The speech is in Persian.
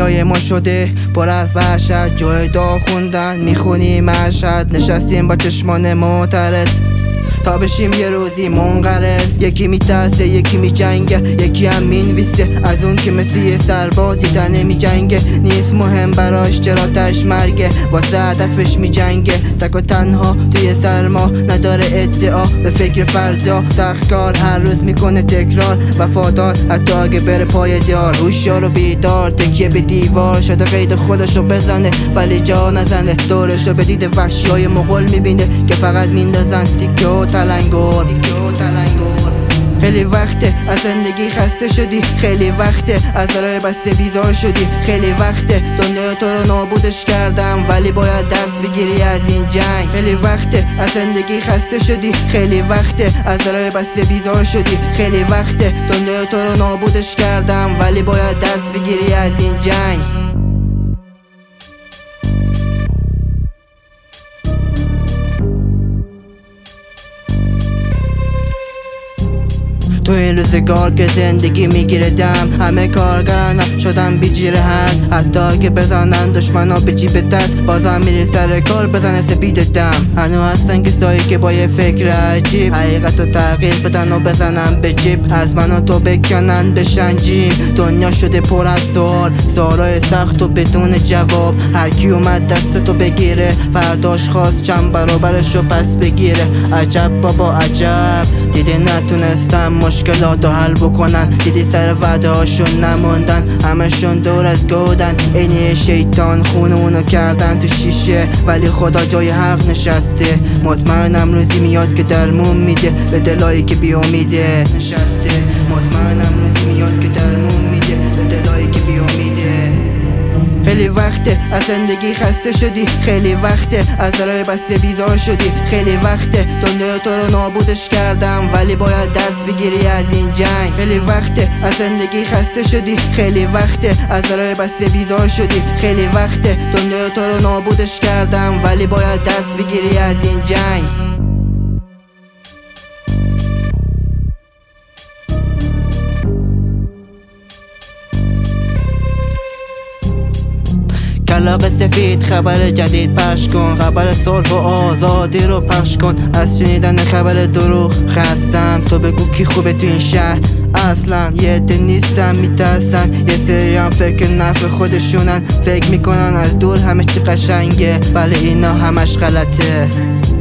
دنیای ما شده پر از وحشت، جای دعا خوندن میخونیم مشهد، نشستیم با چشمان معترض تا بشیم یه روزی منقرض. یکی میترسه یکی میجنگه، یکی هم مینویسه از اون که مثل یه سربازی تنه میجنگه. نیست مهم براش چرا تش مرگه، واسه هدفش میجنگه تک و تنها توی سرما، نداره ادعا به فکر فردا. سخت کار هر روز میکنه تکرار، وفادار حتی اگه بره پای دیار. هوشیار و بیدار تکیه به دیوار، شده قید خودشو بزنه ولی جا نزنه. دورشو به دید وحشیای مغول میبینه که فقط میندازن تیکه و تلنگور. خیلی وقته از زندگی خسته شدی، خیلی وقته از راه بسته بیزار شدی، خیلی وقته دنیا تو رو نابودش کردم ولی باید درس بگیری از این جنگ. خیلی وقته از زندگی خسته شدی، خیلی وقته از راه بسته بیزار شدی، خیلی وقته دنیا تو رو نابودش کردم ولی باید درس بگیری از این جنگ. تو این روزگار که زندگی میگیره دم، همه کارگران شدن بی جیره هست. حتی که بزنن دشمنا به جیب دست، بازم میری سر کار بزنه سپید دم. هنو هستن کسایی که با یه فکر عجیب حقیقت رو تغییر بدن و بزنن به جیب، از من و تو بکنن بشن جیم. دنیا شده پر از سوال، سوالای سخت و بدون جواب. هرکی اومد دستتو بگیره فرداش خواست چند برابرشو پس بگیره. عجب بابا عجب، دیدی نتونستم مشکلاتو حل بکنن، دیدی سر وعده هاشون نموندن، همشون دور از گودن. اینی شیطان خونونو کردن تو شیشه ولی خدا جای حق نشسته. مطمئنم روزی میاد که درمون میده به دلایی که بی امیده نشسته. مطمئنم روزی میاد که درمون میده به دلایی که بی امیده. خیلی وقته از زندگی خسته شدی، خیلی وقته از راه بسته بیزار شدی، خیلی وقته دنیا تو رو نابودش کردم ولی باید درس بگیری از این جنگ. خیلی وقته از زندگی خسته شدی، خیلی وقته از راه بسته بیزار شدی، خیلی وقته دنیا تو رو نابودش کردم ولی باید درس بگیری از این جنگ. کلاغ سفید خبر جدید پخش کن، خبر صلح و آزادی رو پخش کن. از شنیدن خبر دروغ خستم، تو بگو کی خوبه تو این شهر اصلا. یه عده نیستن میترسن، یه سری هم فکر نفع خودشونن، فکر میکنن از دور همه چی قشنگه ولی اینا همش غلطه.